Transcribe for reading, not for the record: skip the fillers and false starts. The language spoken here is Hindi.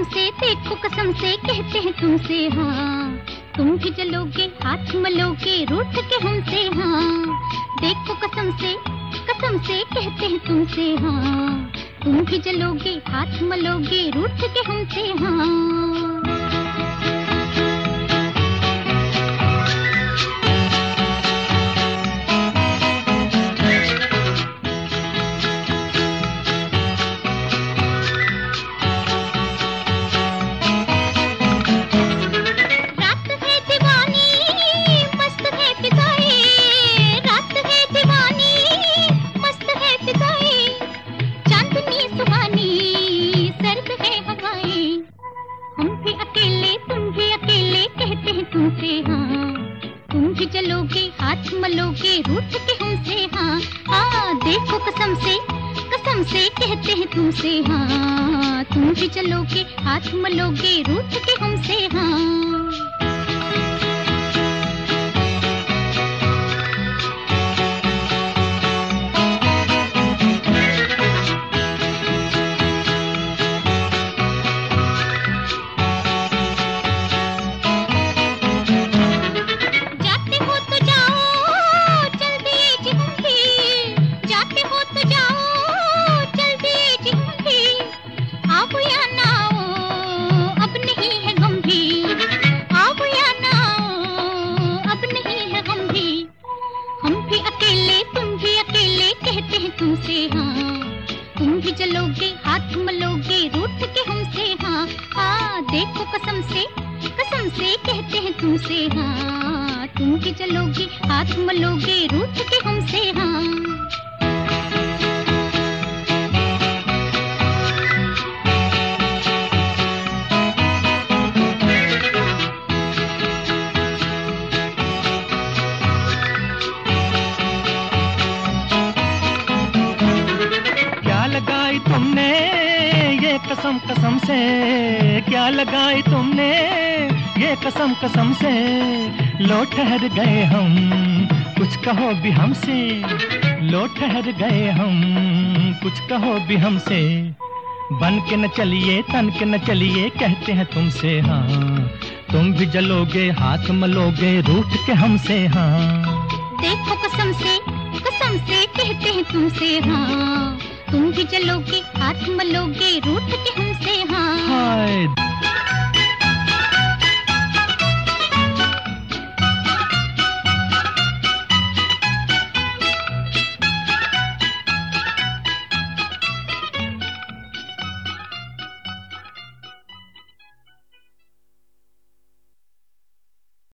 से, देखो कसम से कहते हैं तुमसे हाँ, तुम भी चलोगे हाथ मलोगे रूठ के हमसे हाँ। देखो कसम से कहते हैं तुमसे हाँ, तुम भी चलोगे हाथ मलोगे रूठ के हमसे हाँ। तुमसे हाँ, तुम भी चलोगे हाथ मलोगे रूठ के हमसे हाँ। देखो कसम से कहते हैं तुमसे हाँ, तुम भी चलोगे हाथ मलोगे रूठ के हमसे हाँ। तुमसे हाँ, तुम भी चलोगे हाथ मलोगे रूठ के हमसे हाँ। देखो कसम से कहते हैं तुमसे हाँ, तुम भी चलोगे हाथ मलोगे रूठ के हमसे हाँ। तुमने ये कसम से, क्या लगाई तुमने ये कसम से। लो ठहर गए हम, कुछ कहो भी हमसे। लो ठहर गए हम, कुछ कहो भी हमसे। बन के न चलिए तन के न चलिए कहते हैं तुमसे हाँ, तुम भी जलोगे हाथ मलोगे रूठ के हमसे हाँ। देखो कसम से कहते हैं तुमसे हाँ, तुम भी चलोगे हाथ मलोगे रूठ के हमसे हाँ। हाय